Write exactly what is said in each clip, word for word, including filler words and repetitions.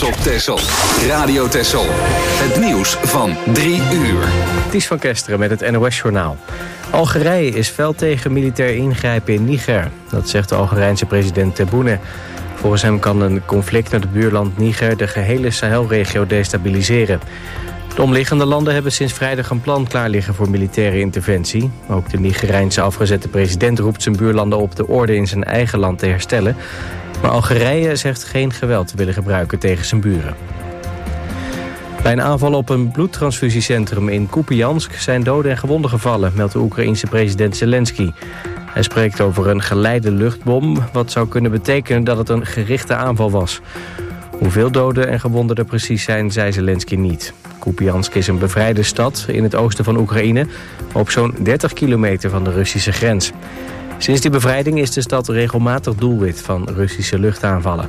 op Texel. Radio Texel. Het nieuws van drie uur. Ties van Kesteren met het N O S-journaal. Algerije is fel tegen militair ingrijpen in Niger. Dat zegt de Algerijnse president Tebboune. Volgens hem kan een conflict met het buurland Niger de gehele Sahelregio destabiliseren. De omliggende landen hebben sinds vrijdag een plan klaar liggen voor militaire interventie. Ook de Nigerijnse afgezette president roept zijn buurlanden op de orde in zijn eigen land te herstellen. Maar Algerije zegt geen geweld te willen gebruiken tegen zijn buren. Bij een aanval op een bloedtransfusiecentrum in Kupiansk zijn doden en gewonden gevallen, meldt de Oekraïense president Zelensky. Hij spreekt over een geleide luchtbom, wat zou kunnen betekenen dat het een gerichte aanval was. Hoeveel doden en gewonden er precies zijn, zei Zelensky niet. Kupiansk is een bevrijde stad in het oosten van Oekraïne, op zo'n dertig kilometer van de Russische grens. Sinds die bevrijding is de stad regelmatig doelwit van Russische luchtaanvallen.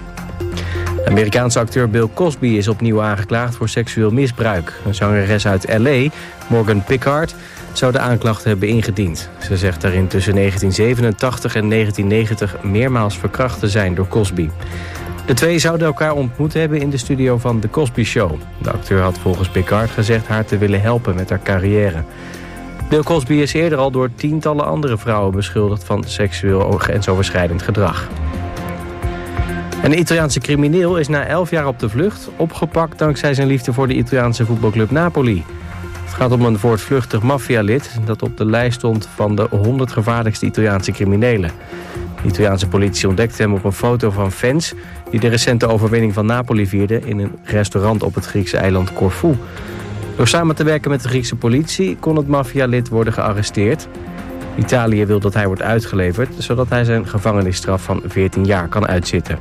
De Amerikaanse acteur Bill Cosby is opnieuw aangeklaagd voor seksueel misbruik. Een zangeres uit L A, Morgan Pickard, zou de aanklachten hebben ingediend. Ze zegt daarin tussen negentien zevenentachtig en negentien negentig meermaals verkracht te zijn door Cosby. De twee zouden elkaar ontmoet hebben in de studio van The Cosby Show. De acteur had volgens Pickard gezegd haar te willen helpen met haar carrière. Bill Cosby is eerder al door tientallen andere vrouwen beschuldigd van seksueel grensoverschrijdend gedrag. Een Italiaanse crimineel is na elf jaar op de vlucht opgepakt dankzij zijn liefde voor de Italiaanse voetbalclub Napoli. Het gaat om een voortvluchtig maffialid dat op de lijst stond van de honderd gevaarlijkste Italiaanse criminelen. De Italiaanse politie ontdekte hem op een foto van fans die de recente overwinning van Napoli vierden in een restaurant op het Griekse eiland Corfu. Door samen te werken met de Griekse politie kon het maffialid worden gearresteerd. Italië wil dat hij wordt uitgeleverd, zodat hij zijn gevangenisstraf van veertien jaar kan uitzitten.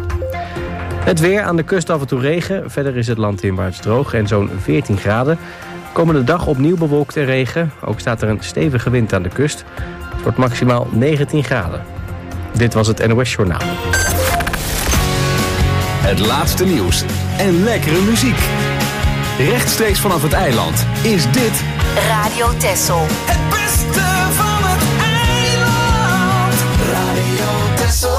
Het weer, aan de kust af en toe regen. Verder is het landinwaarts droog en zo'n veertien graden. Komende dag opnieuw bewolkt en regen. Ook staat er een stevige wind aan de kust. Het wordt maximaal negentien graden. Dit was het N O S-journaal. Het laatste nieuws en lekkere muziek. Rechtstreeks vanaf het eiland is dit Radio Texel. Het beste van het eiland. Radio Texel.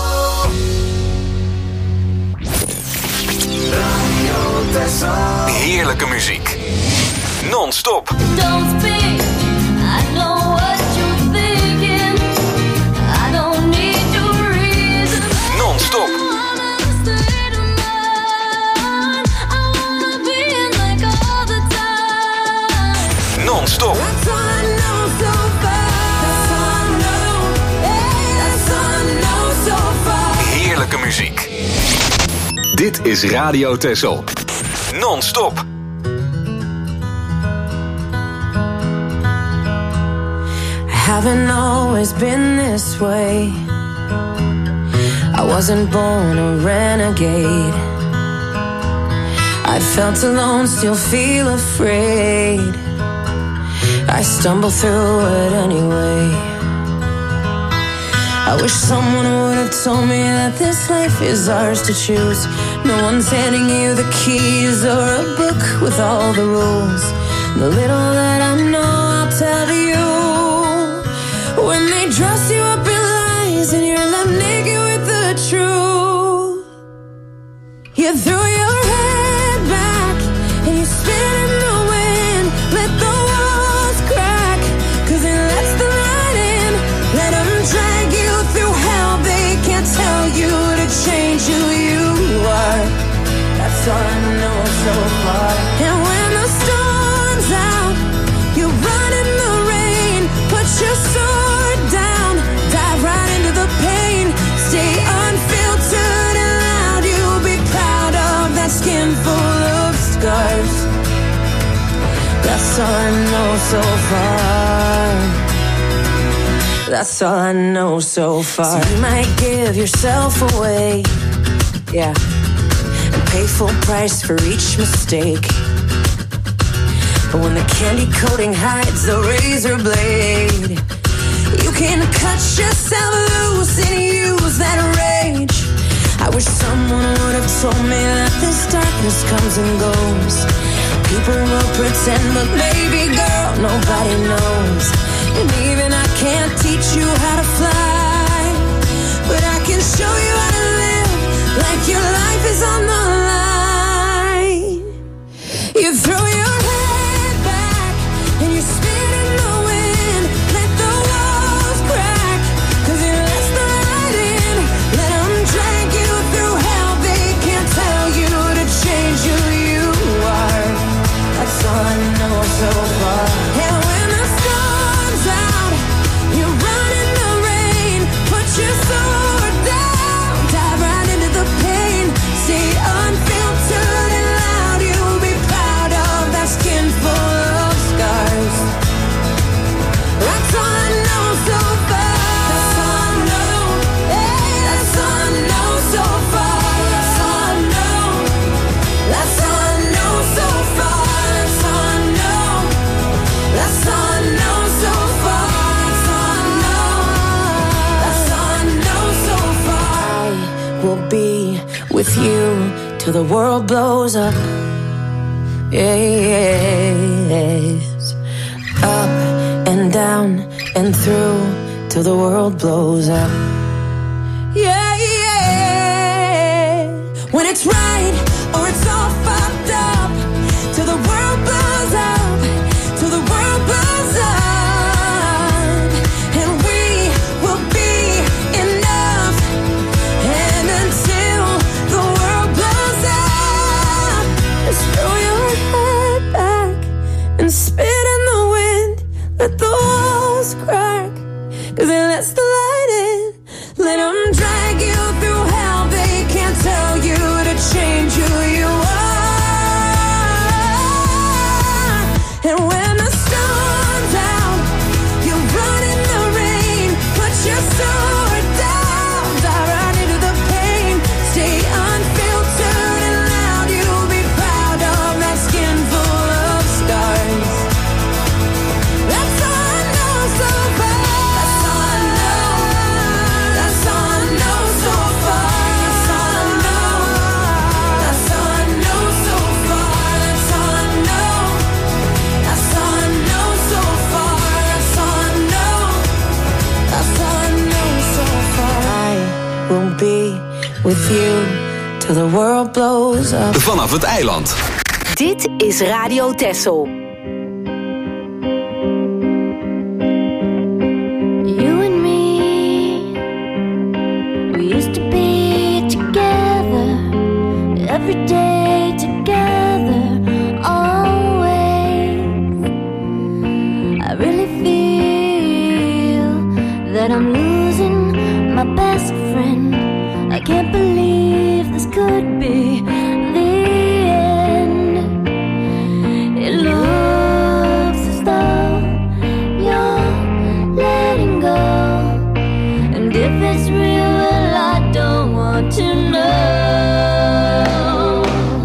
Radio Texel. Heerlijke muziek. Non-stop. Don't speak, I know what you're thinking. I don't need your reason. Non-stop. Non-stop. Heerlijke muziek. Dit is Radio Texel. Non-stop. Haven't always been this way. I wasn't born a renegade. I felt alone, still feel afraid. I stumble through it anyway. I wish someone would have told me that this life is ours to choose. No one's handing you the keys or a book with all the rules. The little that I know I'll tell you. When they dress you up in lies and you're left naked with the truth, you threw your head back and you spin in the wind. Let the walls crack, cause it lets the light in. Let them drag you through hell. They can't tell you to change who you are. That's all I know so far. And when the storm's out, you run in the rain. Put your sword down, dive right into the pain. Stay unfiltered and loud. You'll be proud of that skin full of scars. That's all I know so far. That's all I know so far. So you might give yourself away, yeah, and pay full price for each mistake. But when the candy coating hides the razor blade, you can cut yourself loose and use that rage. I wish someone would have told me that this darkness comes and goes. People will pretend, but baby girl, nobody knows. And even I can't teach you how to fly, but I can show you how to live like your life is on the line. till the world blows up. Yes. Up and down and through till the world blows up. Yeah, yeah. When it's right or it's all fucked up, till the world blows up, till the world blows up. And we will be enough. And until the world blows up, just throw your head back and spit in the wind. Let the walls crack, 'cause it lets the light in. Let them drag you through hell. They can't tell you to change who you are. And when the storm's out, you run in the rain. Put your sword down, dive right into the pain. Stay unfiltered and loud. You'll be proud of that skin full of scars. That's all I know so far. That's all I know. That's all I know so far. That's all I know. That's all I know so far. That's all I know. That's all I know so far. That's all I know. That's all I know so far. I will be with you till the world blows up. Vanaf het eiland. Dit is Radio Texel. You and me, we used to be together, every day together, always. I really feel that I'm losing my best friend. I can't believe this could be the end. It looks as though you're letting go, and if it's real, well, I don't want to know.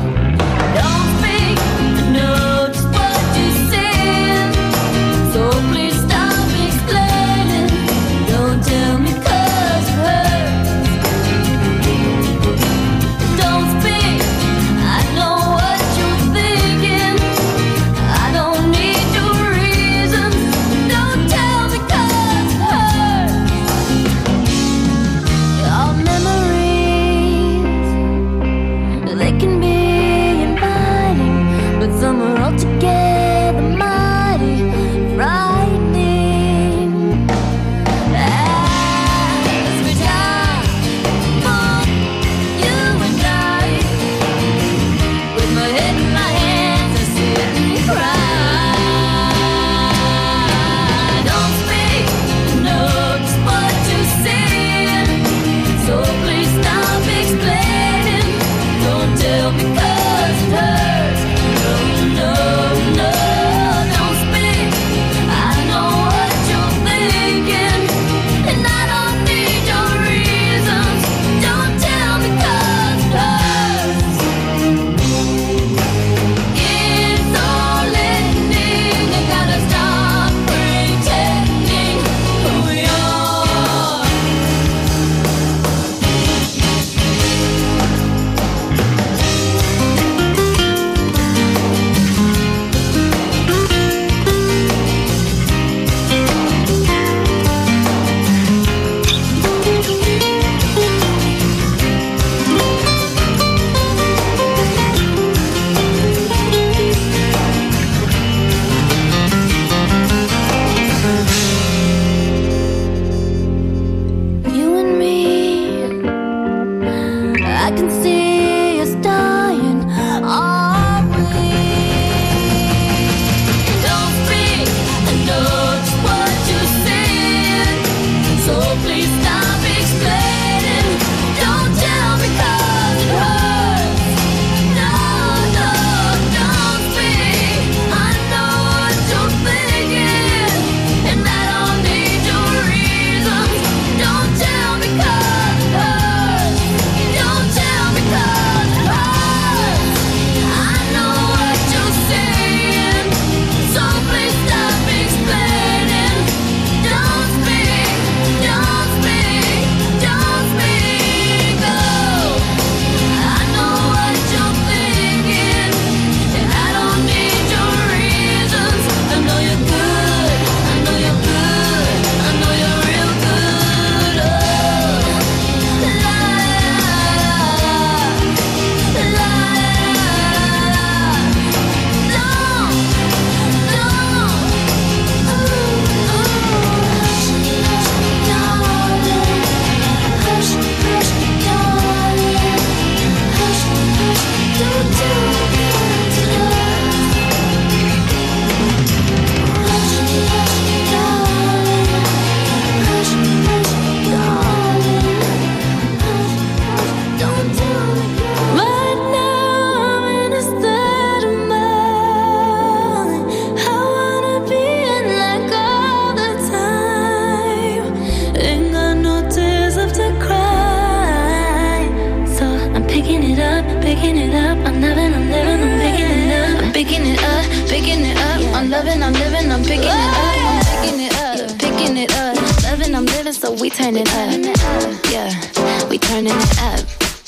picking it up, picking it up. I'm loving, I'm living, I'm picking it up. I'm picking it up, picking it up. Loving, I'm living, so we turn it up. Yeah, we turning it up.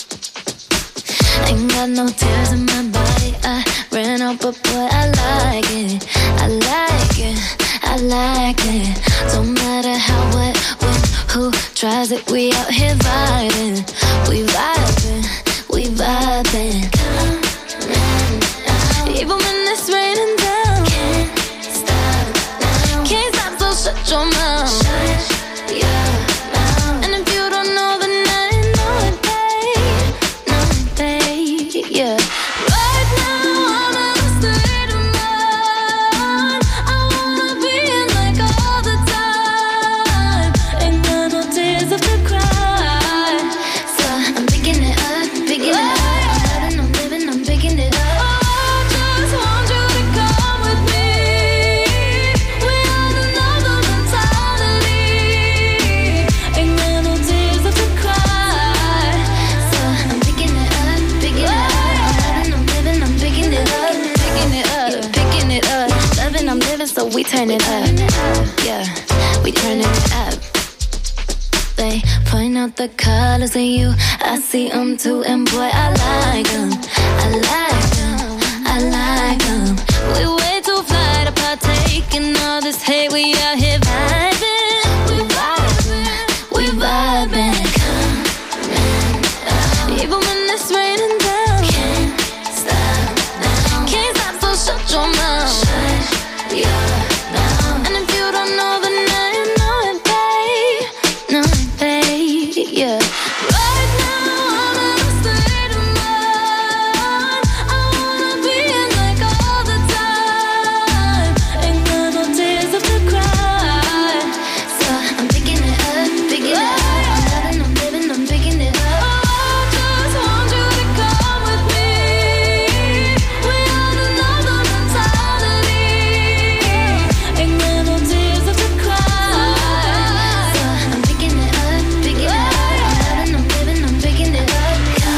Ain't got no tears in my body. I ran out, but boy, I like it. I like it, I like it. Don't matter how, what, when, who tries it. We out here vibing, we vibing, we vibing. Even when it's raining down, can't stop now. Can't stop, so shut your mouth. Shut your mouth. And if you don't know, then I know it, babe. Know it, babe. Yeah. Right now I'm in a state of mind. I wanna be in like all the time. Ain't got no tears left to cry. So I'm picking it up, picking it up. I'm loving, I'm living, I'm picking it up. So we turn it up, yeah, we turning it up. They point out the colors in you, I see them too, and boy, I like them, I like them, I like them. We way too fly to partake in all this hate, we out here vibing, we vibing, we vibing. Come even when it's raining down, can't stop now, can't stop, so shut your mouth. Yeah, now. And if you don't know, then I know it, babe. Know it, babe. Yeah. Right now I'm in a state of mind. I wanna be in like all the time. Ain't got no tears left to cry. So I'm picking it up, picking it up. I'm loving, I'm living, I'm picking it up. Oh, I just want you to come with me. We on another mentality. Ain't got no tears left to cry. So I'm picking it up, picking it up. I'm loving, I'm living, I'm picking it up.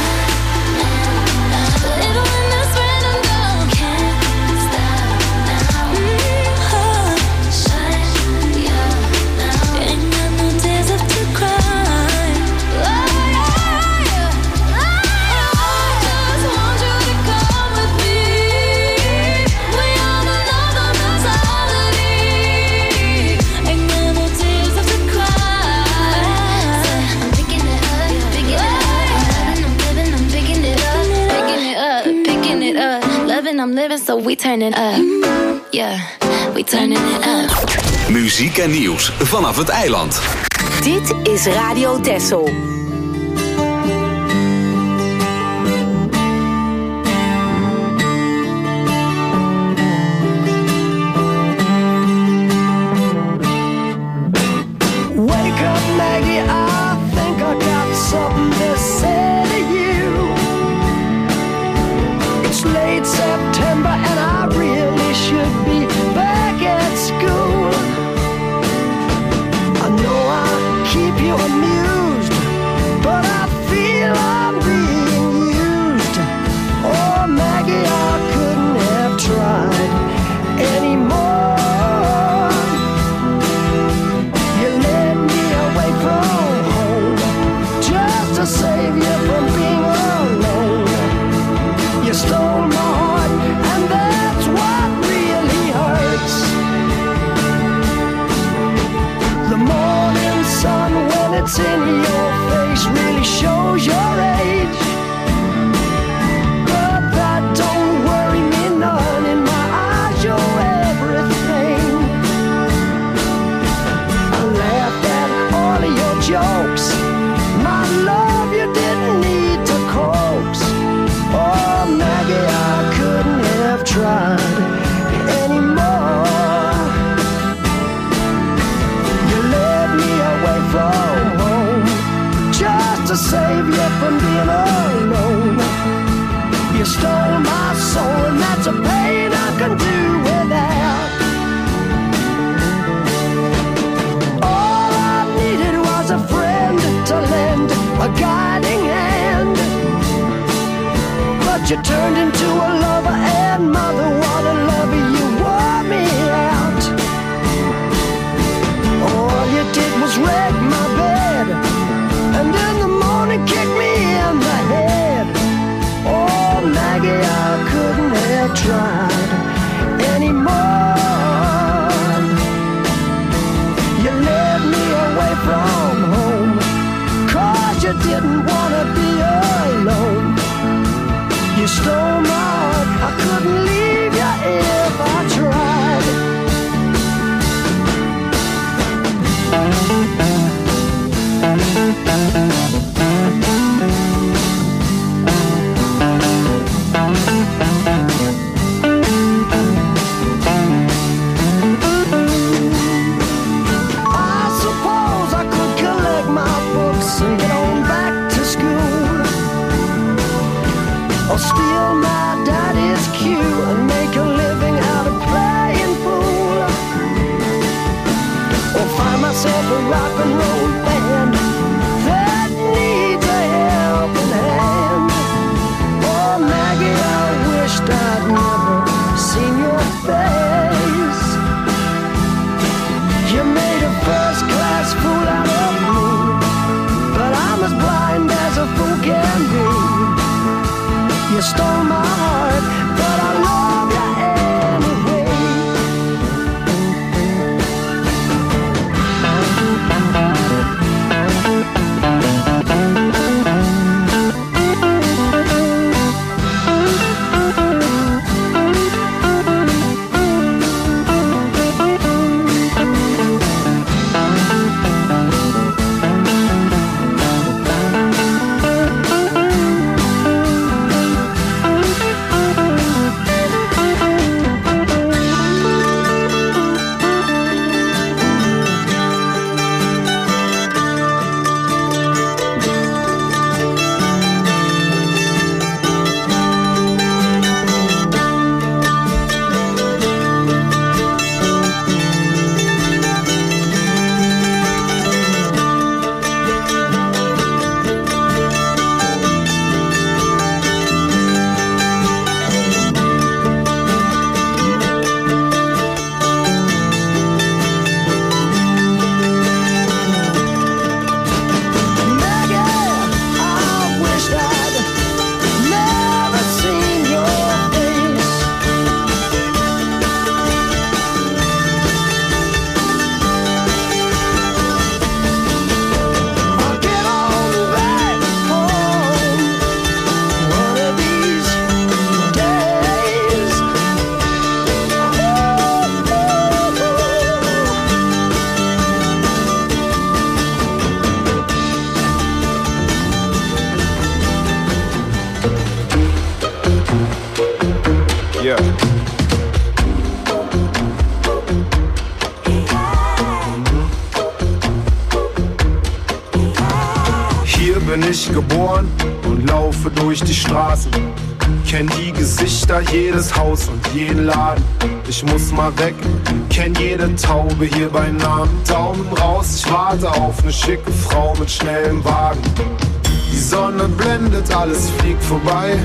Even when it's raining down, can't stop now. Mm-hmm. Shut your mouth. Ain't got no tears left to cry. Oh, yeah. I just want you to come with me. We on another mentality. Ain't got no tears left to cry. I'm picking it up, picking it up. I'm loving, I'm living, I'm picking it up, picking it up, picking it up. Loving, I'm living, so we turn it up. Yeah, we turning it up. Muziek en nieuws vanaf het eiland. Dit is Radio Texel. Wake up, Maggie, I think I got something to say to you. It's late September and I really should be back at school. I know I keep you amused, but I feel I'm being used. Oh, Maggie, I couldn't have tried anymore. You led me away from home just to save you from being alone. You stole my heart, and that's what really hurts. The morning sun, when it's in your face, really shows your age. But that don't worry me none. In my eyes, you're everything. I laughed at all of your jokes. My love, you didn't need to coax. Oh, Maggie, I couldn't have tried anymore. You led me away from home just to save you from being alone. You stole my soul, and that's a pain I can do without. All I needed was a friend to lend a guiding hand. But But you turned into a lover and mother, what a lover, you wore me out. All you did was wreck my bed, and in the morning kick me in the head. Oh Maggie, I couldn't have tried anymore. You led me away from home, cause you didn't wanna be alone. You stole my heart, I couldn't leave you if I tried. I suppose I could collect my books and get on back to school, or steal my daddy's cue and make a living out of playing pool, or find myself a rock and roll band that needs a helping hand. Oh Maggie, I wished I'd never seen your face. You made a first-class fool out of me, but I'm as blind as a fool can be. You stole my heart, but I love you anyway. bin ich geboren und laufe durch die Straßen. Kenn die Gesichter, jedes Haus und jeden Laden. Ich muss mal weg, kenn jede Taube hier bei Namen. Daumen raus, ich warte auf eine schicke Frau mit schnellem Wagen. Die Sonne blendet, alles fliegt vorbei.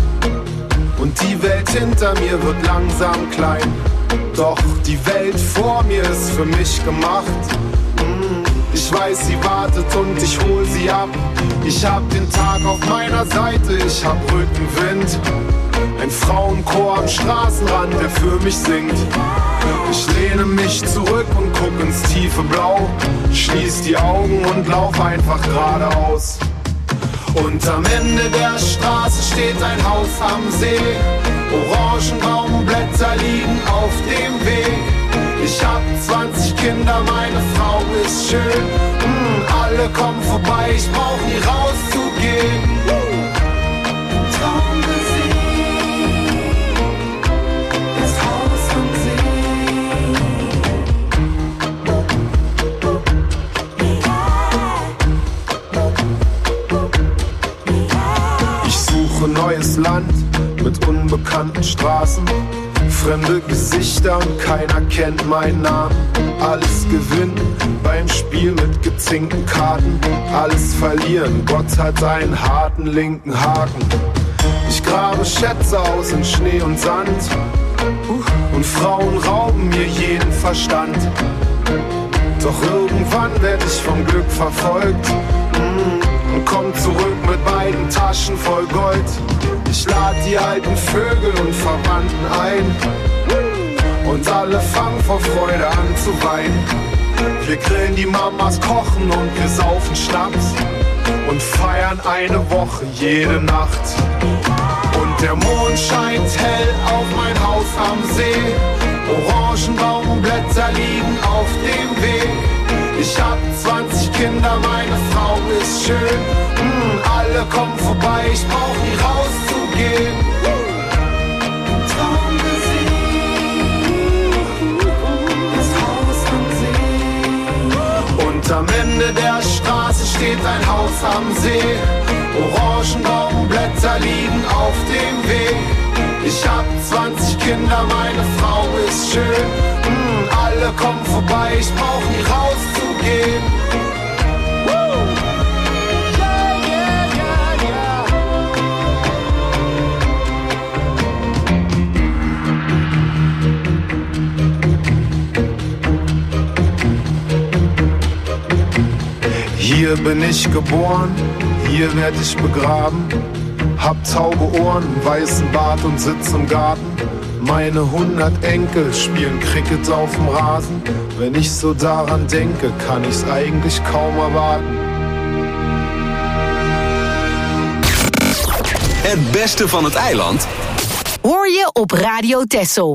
Und die Welt hinter mir wird langsam klein. Doch die Welt vor mir ist für mich gemacht. Ich weiß, sie wartet und ich hol sie ab. Ich hab den Tag auf meiner Seite, ich hab Rückenwind. Ein Frauenchor am Straßenrand, der für mich singt. Ich lehne mich zurück und guck ins tiefe Blau. Schließ die Augen und lauf einfach geradeaus. Und am Ende der Straße steht ein Haus am See. Orangenbaumblätter liegen auf dem Weg. Ich hab zwanzig Kinder, meine Frau ist schön. Mm, alle kommen vorbei, ich brauch nie rauszugehen. Traummusik, das Haus am See. Ich suche neues Land mit unbekannten Straßen. Fremde Gesichter und keiner kennt meinen Namen. Alles gewinnen beim Spiel mit gezinkten Karten. Alles verlieren, Gott hat einen harten linken Haken. Ich grabe Schätze aus in Schnee und Sand und Frauen rauben mir jeden Verstand. Doch irgendwann werd ich vom Glück verfolgt mm, und komm zurück mit beiden Taschen voll Gold. Ich lad die alten Vögel und Verwandten ein und alle fangen vor Freude an zu weinen. Wir grillen die Mamas, kochen und wir saufen Schnaps und feiern eine Woche jede Nacht. Und der Mond scheint hell auf mein Haus am See. Orangenbaumblätter liegen auf dem Weg. Ich hab zwanzig Kinder, meine Frau ist schön. Mm, alle kommen vorbei, ich brauch nie rauszugehen. Traummusik, das Haus am See. Und am Ende der Straße steht ein Haus am See. Orangenbaumblätter liegen auf dem Weg. Ich hab zwanzig Kinder, meine Frau ist schön. Mm, alle kommen vorbei, ich brauch nie rauszugehen. Woo! Yeah, yeah, yeah, yeah. Hier bin ich geboren, hier werd ich begraben. Hab taube Ohren, weißen Bart und sitz im Garten. Meine hundert Enkel spielen Cricket auf dem Rasen. Wenn ich so daran denke, kann ich's eigentlich kaum erwarten. Het beste van het eiland Hoor je op Radio Texel.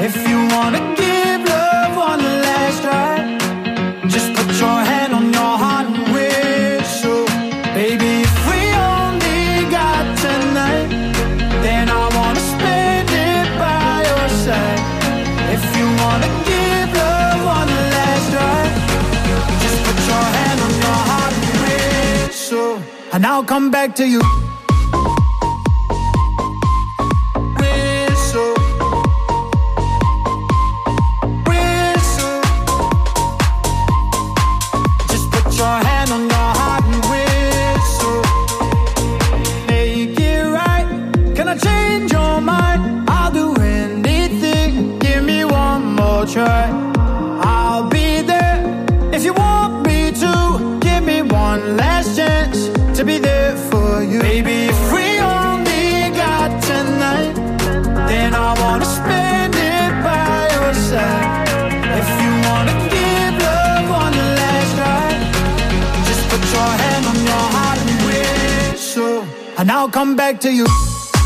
If you wanna give love one last try, just put your hand on your heart and whistle. Baby, if we only got tonight, then I wanna spend it by your side. If you wanna give love one last try, just put your hand on your heart and whistle, and I'll come back to you. Try. I'll be there if you want me to. Give me one last chance to be there for you. Baby, if we only got tonight, then I wanna spend it by your side. If you wanna give love one last try, just put your hand on your heart and whistle, and I'll come back to you.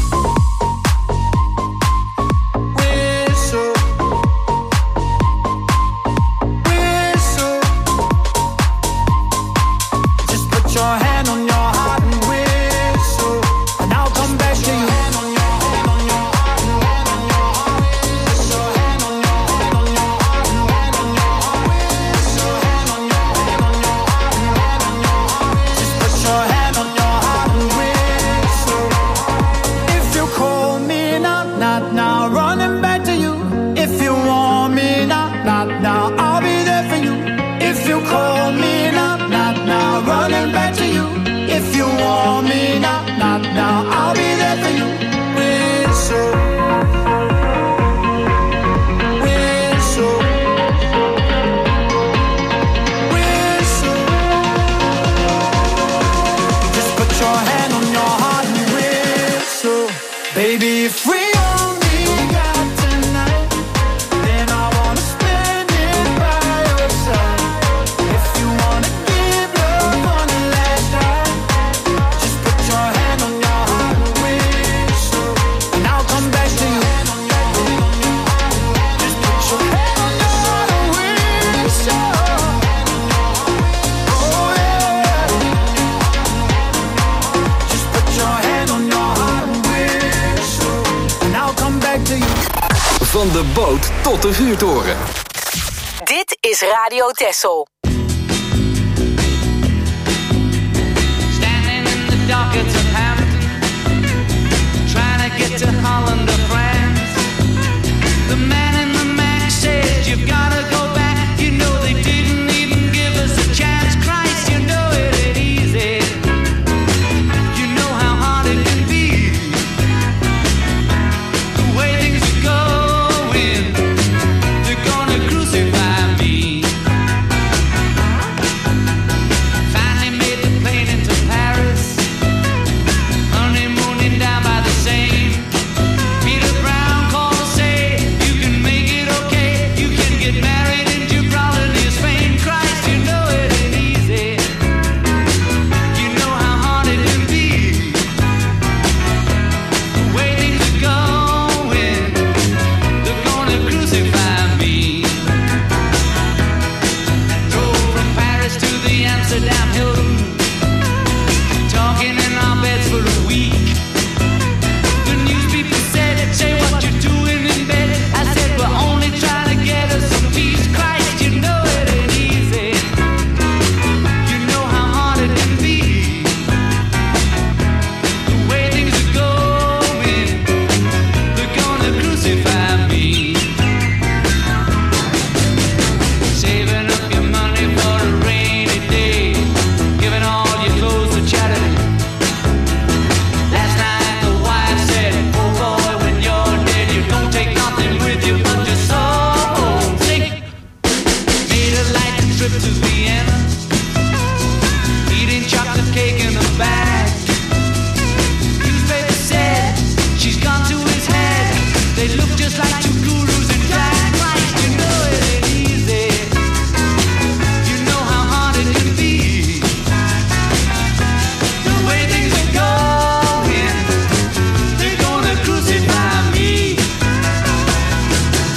Van de boot tot de vuurtoren. Dit is Radio Texel. Standing in the dockets of Hampton, trying to get to Holland or France. The man in the Mac said you've gotta go back. You know they didn't even give us a chance. Christ, you know it ain't easy. You know how hard it can be. The way things are going, they're gonna crucify me. Finally made the plane into Paris, honeymooning down by the Seine. Peter Brown called to say you can make it okay. You can get married in Gibraltar near Spain. Christ, you know it ain't easy. You know how hard it can be. The way things are going, they're gonna crucify me. Drove from Paris to the Amsterdam Hilton, talking in our beds for a week. The news people said, say what you're doing in bed. I said, we're only trying to get us some peace. Christ, you know it ain't easy. You know how hard it can be. The way things are going, they're gonna crucify me. Saving up your money for a rainy day, giving all your clothes to charity. Last night the wife said, oh boy, when you're dead, you don't take nothing with you but your soul. Sick. Made a light trip to Vienna, eating chocolate cake in a bag. Newspaper said she's gone to his head. They look just like two gurus in drag. Christ, you know it ain't easy. You know how hard it can be. The way things are going, they're gonna crucify me.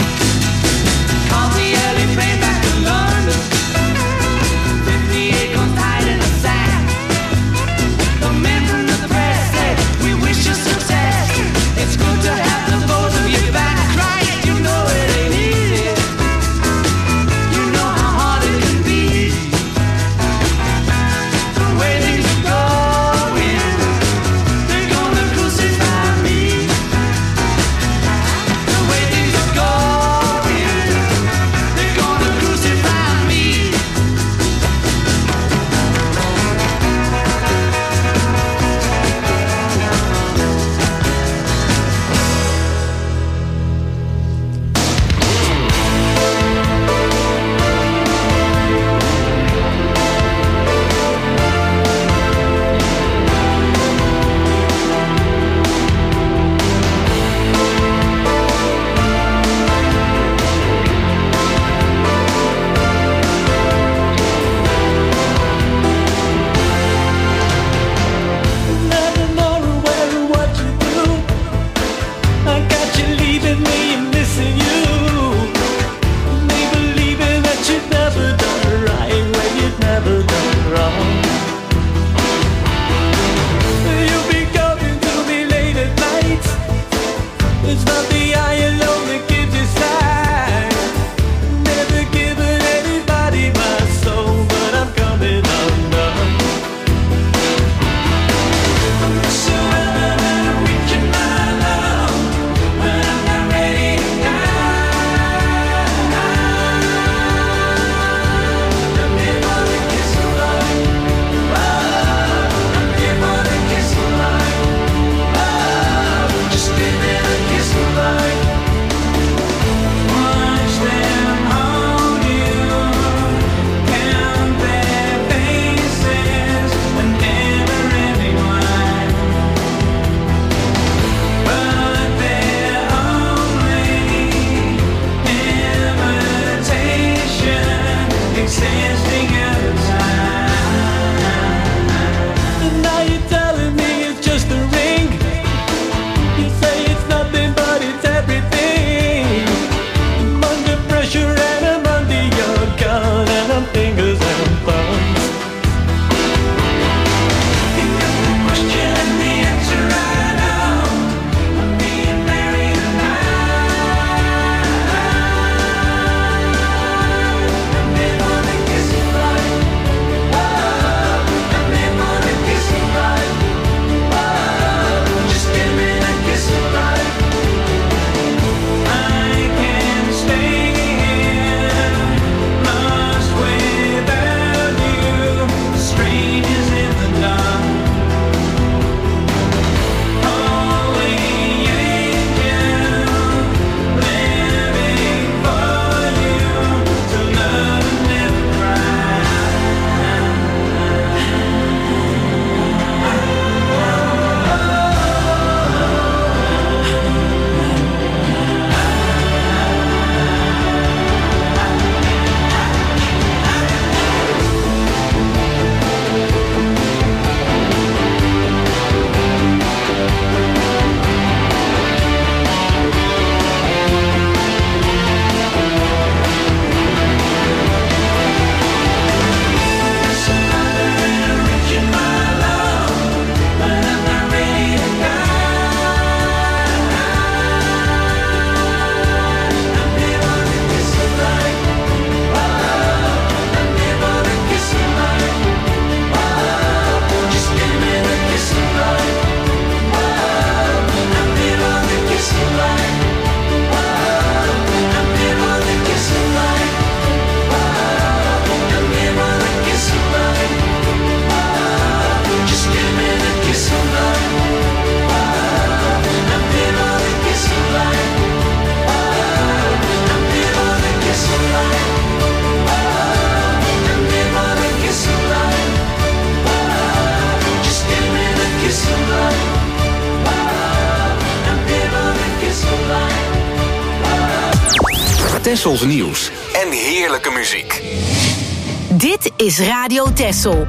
Tessels nieuws en heerlijke muziek. Dit is Radio Tessel.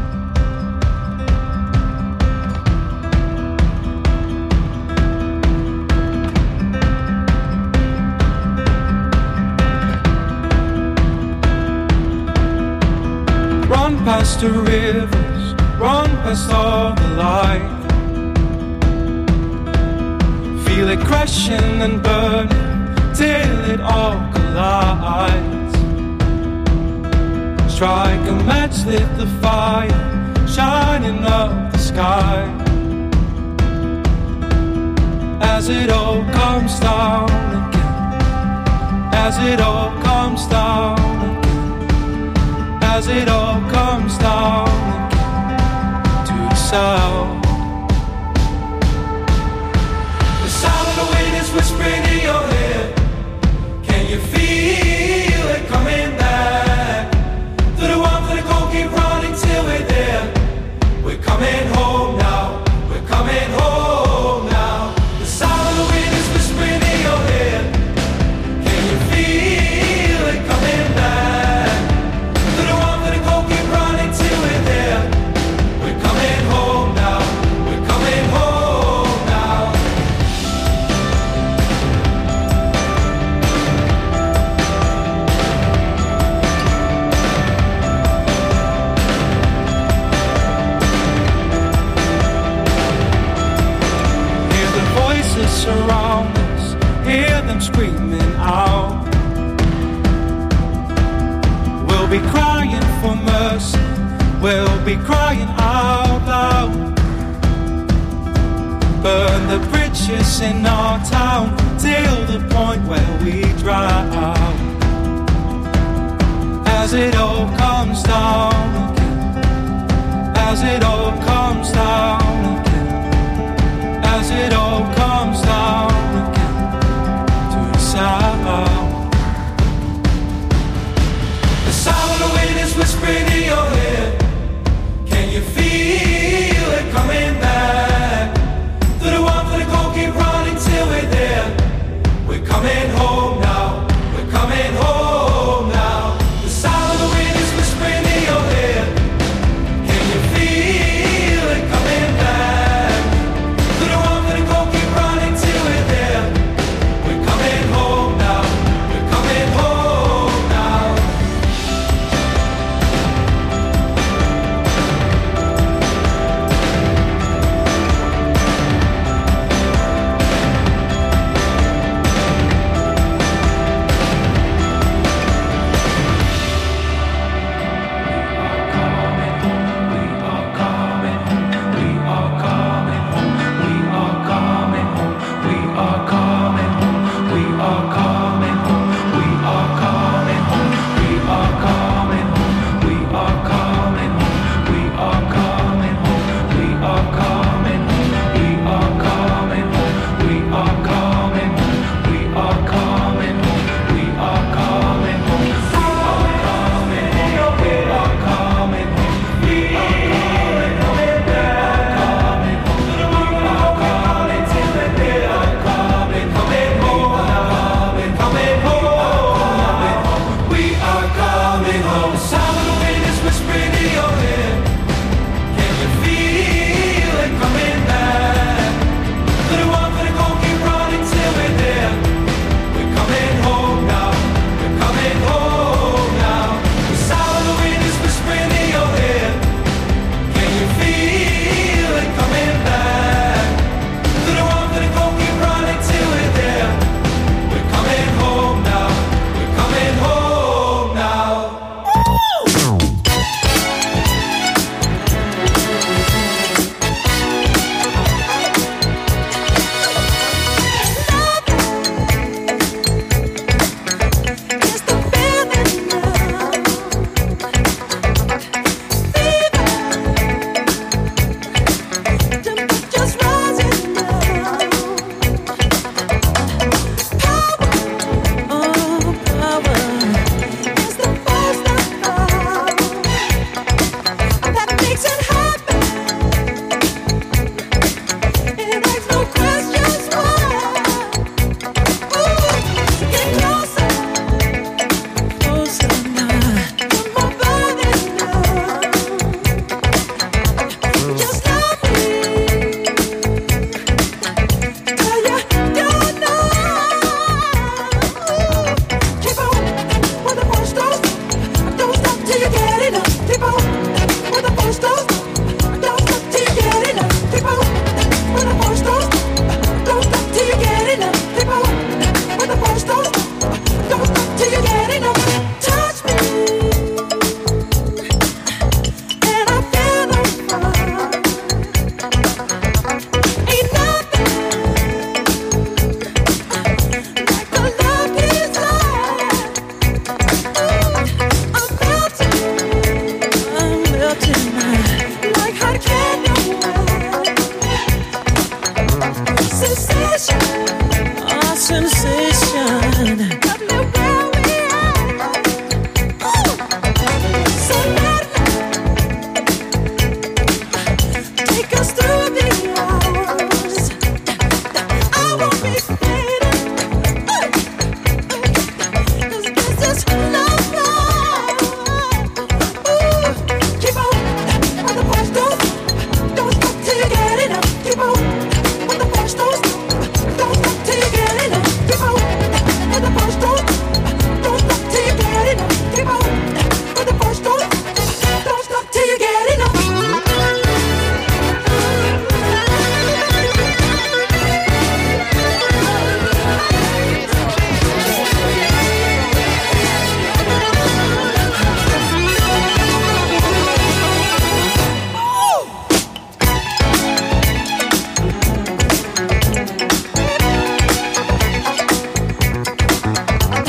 Run past the rivers, run past all the light. Feel it crashing and burning till it all collides. Strike a match, lit the fire, shining up the sky. As it all comes down again, as it all comes down again, as it all comes down again to the sound. Whispering in your head, can you feel it coming back? To the one for the cold, keep running till we're there. We're coming home now, we're coming home now. The sound of the wind is whispering in your head, can you feel it coming back? To the one for the cold, keep running till we're there. We're coming home now, we're coming home now. Surround us, hear them screaming out. We'll be crying for mercy, we'll be crying out loud. Burn the bridges in our town till the point where we drown. As it all comes down again, as it all comes down again, as it all comes down again to the sound. The sound of the wind is whispering in your head, can you feel it coming back? To the one for the cold, keep running till we're there. We're coming home now, we're coming home now. The sound of the wind is whispering in your head, can you feel it coming back?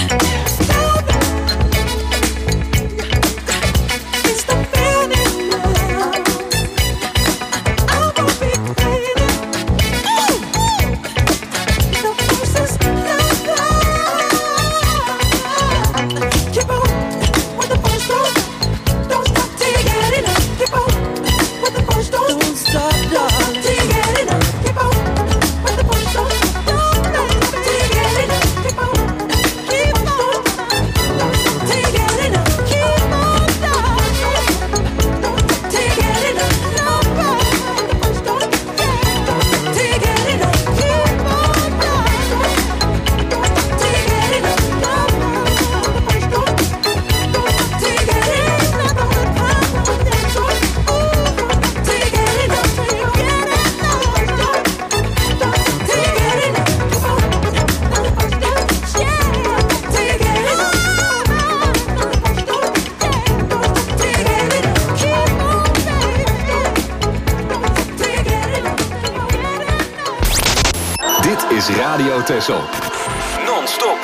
is Radio Texel. Non-stop.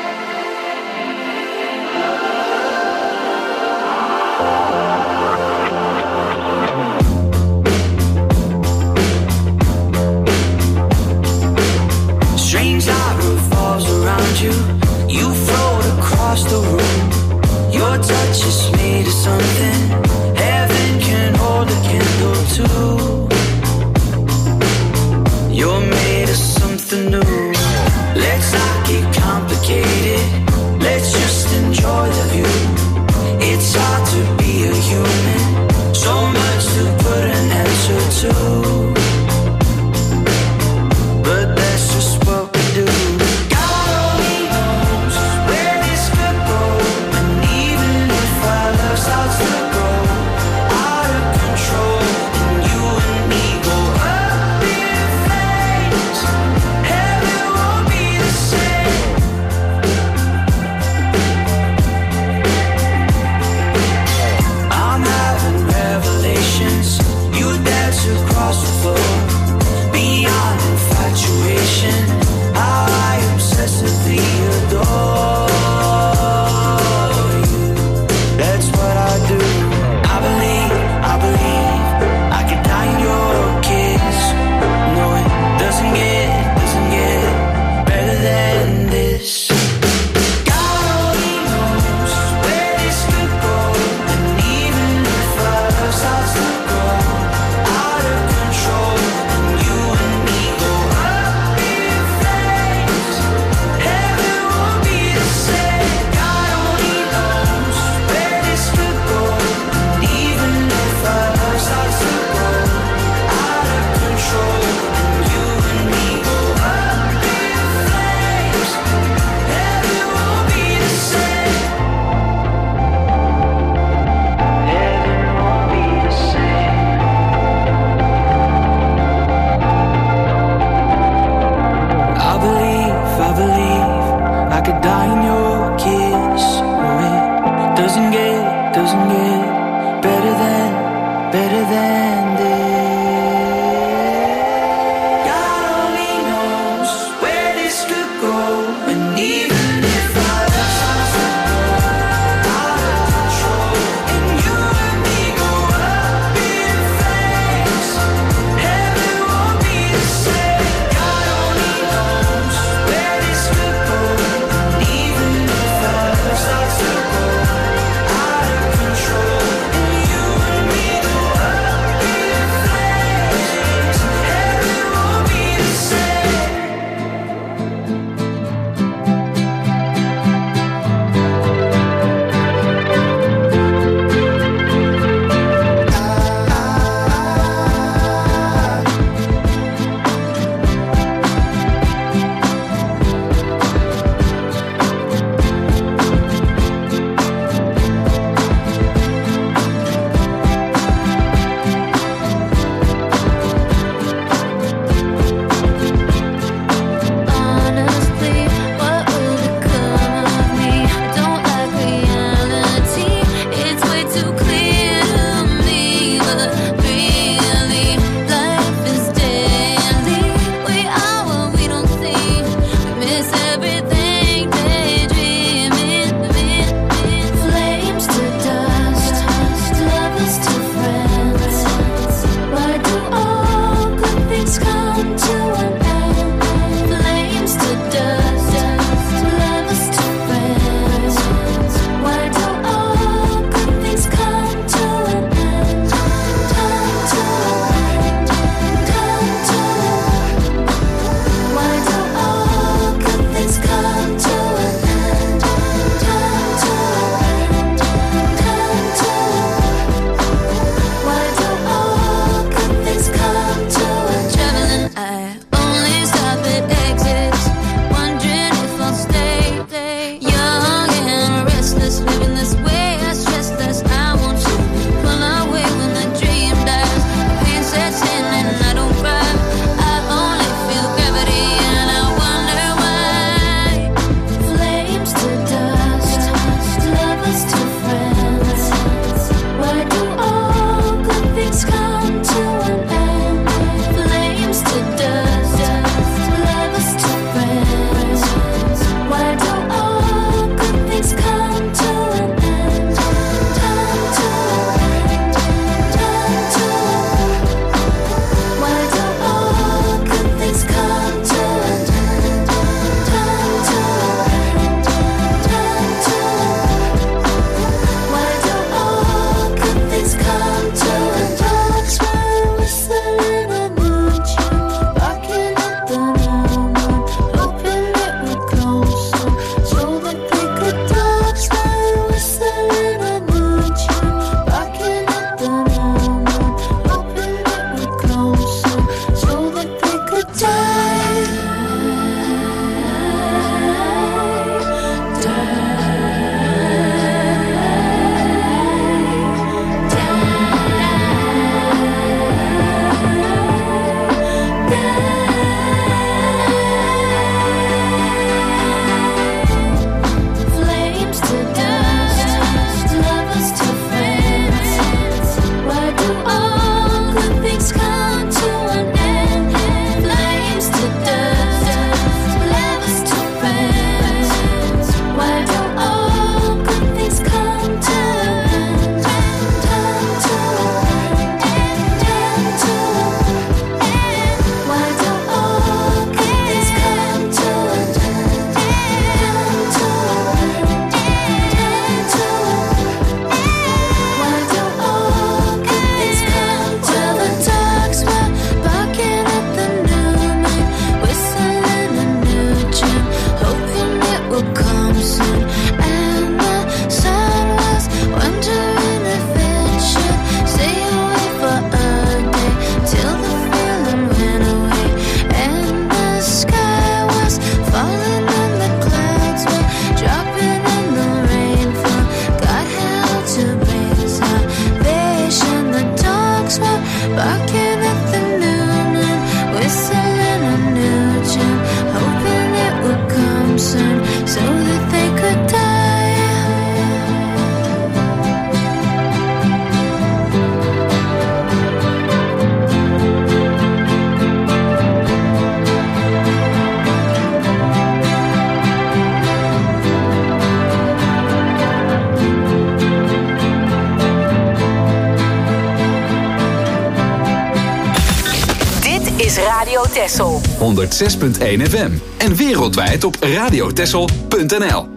Strange light revolves around you. You float across the room. Your touch is made of something heaven can hold a candle to. You're made of something new. Let's not get complicated. Let's just enjoy the view. It's hard to be a human. So much to put an answer to. But that's just what we do. God only knows where this could go. And even if our love starts to grow out of control, and you and me go up in flames, heaven won't be the same. I'm having revelations. You dance across the floor. Beyond infatuation, how I obsessively adore you. That's what I do. I believe, I believe I could die in your kiss. No, it doesn't get, doesn't get better than this. God only knows where this could go. And even if our love starts to grow out of control, and you and me go up in flames, heaven won't be the same. God only knows where this could go. And even if our love starts to grow out of control, and you and me go up in flames, heaven won't be the same. Heaven won't be the same. I believe, I believe I could die in your kiss. Oh, it doesn't get, doesn't get better than, better than this. God only knows where this could go. And even if our love starts to grow out of control, and you and me go up in flames, heaven won't be the same. God only knows where this could go. And even if our love starts to grow out of control, and you and me go up in Texel. honderdzes punt één F M. En wereldwijd op radiotexel punt n l.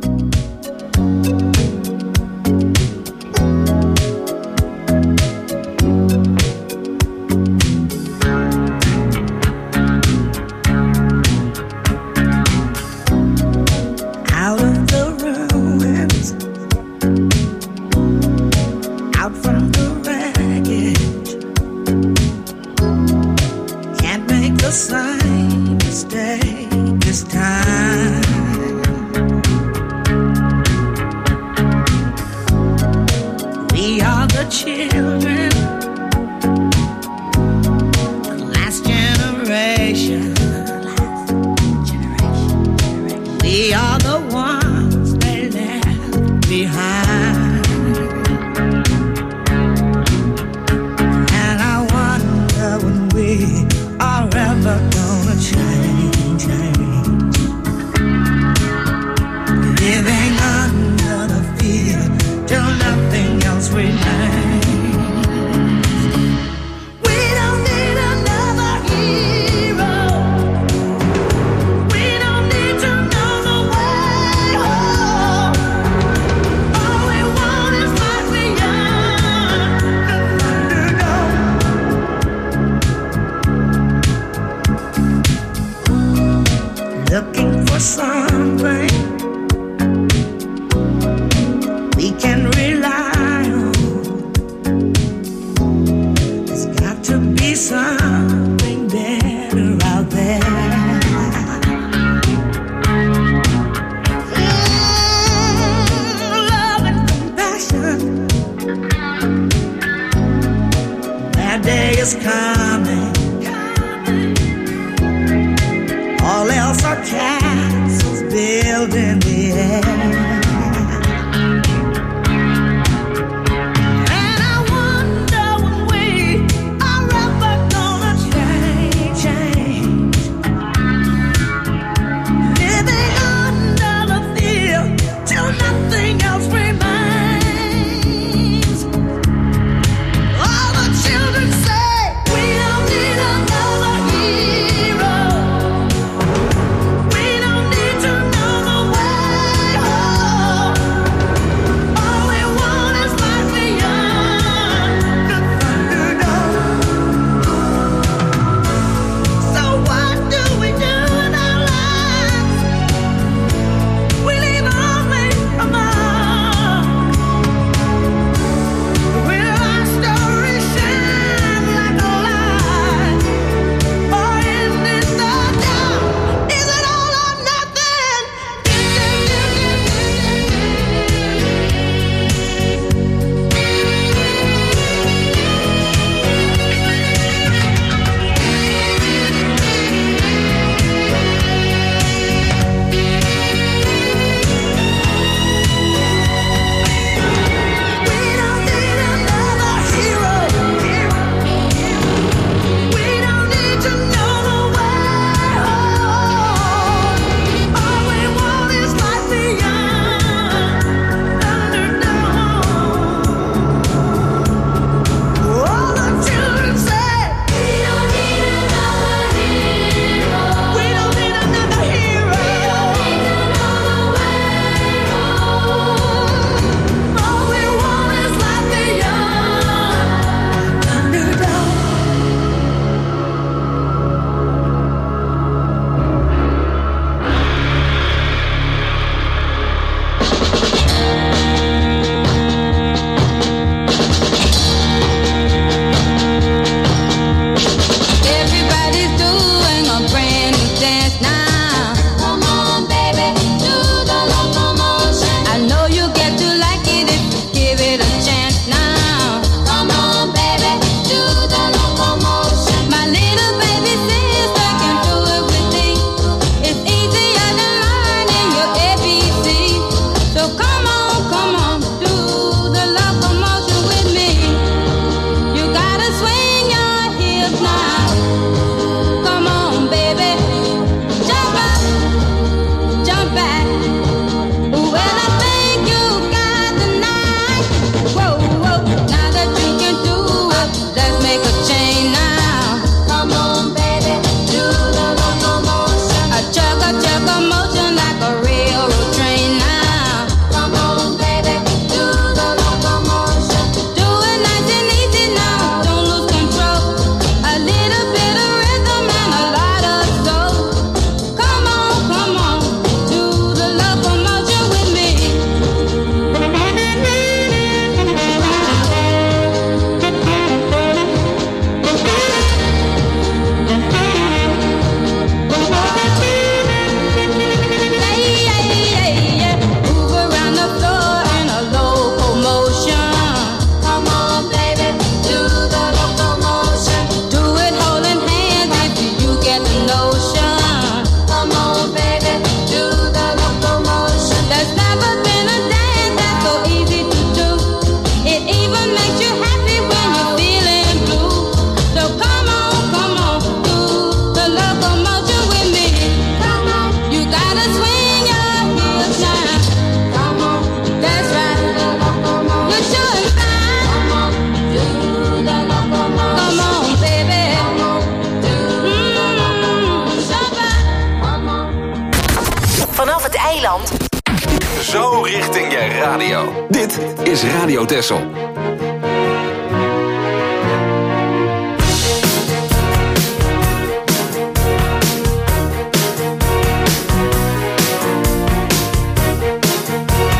We don't need to know the way. richting je radio. Dit is Radio Texel.